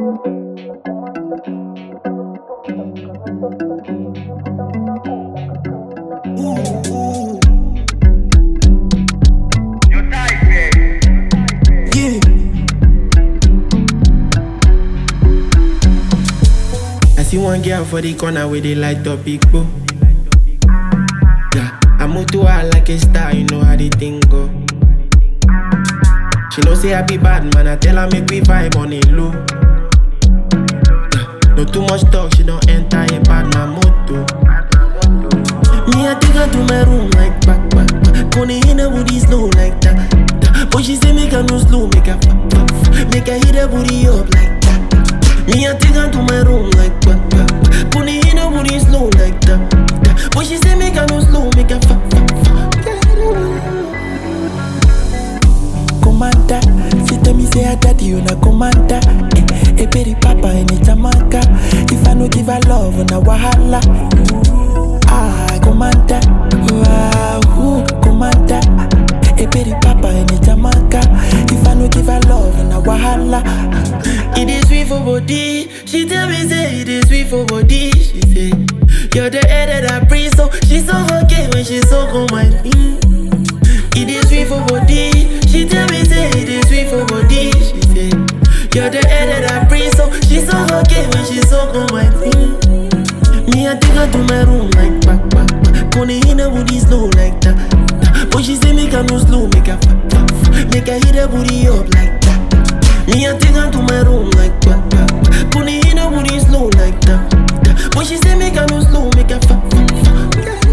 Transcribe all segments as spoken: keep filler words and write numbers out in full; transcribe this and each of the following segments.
See one girl for the corner where they light up big bro. Yeah, I move to her like a star, you know how the thing go. She know say I be bad man, I tell her make we vibe on it low. Yeah, no too much talk, she don't enter a bad man moto. Me I take her to my room like back back back. Kone in her booty slow like that, that. But she say make her no slow, make her fuck fuck fuck. Make her hit her booty up like that. Me I take her to my room like back back back. Put it in her booty slow like that, that. But she say make her no slow, make her fuck fuck fuck. Commander, she tell me say her daddy you na commander. Eh, eh, baby papa in Jamaica. If I no give her love, na wahala. Ah, commander, ah, ooh, commander. Eh, baby papa in Jamaica. If I no give her love, na wahala. It is sweet for body. She tell me say it is sweet for body. She say you're the air that I breathe, so she's so okay when she's so cold my mm. It is sweet for body. She tell me say it is sweet for body. She say you're the air that I breathe, so she's so okay when she's so cold my mm. Me I take her to my room like back back back. Kone in her booty slow like that, that. But she say make her no slow, make her fuck fuck fuck. Make her hit her booty up like that. Me I take her to my room like back back back. Put it in her booty slow like that, that. But she say make her no slow, make her fuck fuck fuck.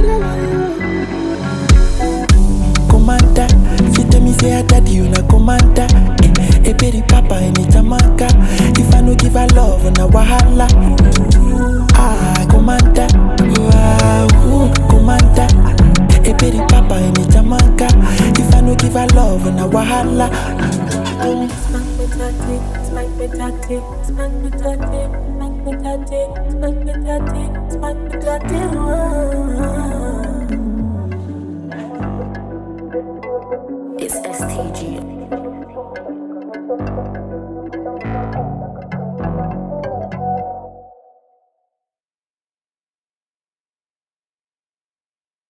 Commander, she tell me say her daddy you na commander. Eh, eh, baby papa in Jamaica. If I no give her love, na wahala. Ah, commander, ah, ooh, commander. Eh, baby papa in Jamaica. If I no give her love, na wahala. Smack me tatty, smack me tatty, smack me tatty, smack me tatty, smack me tatty, smack me tatty. It's S T G.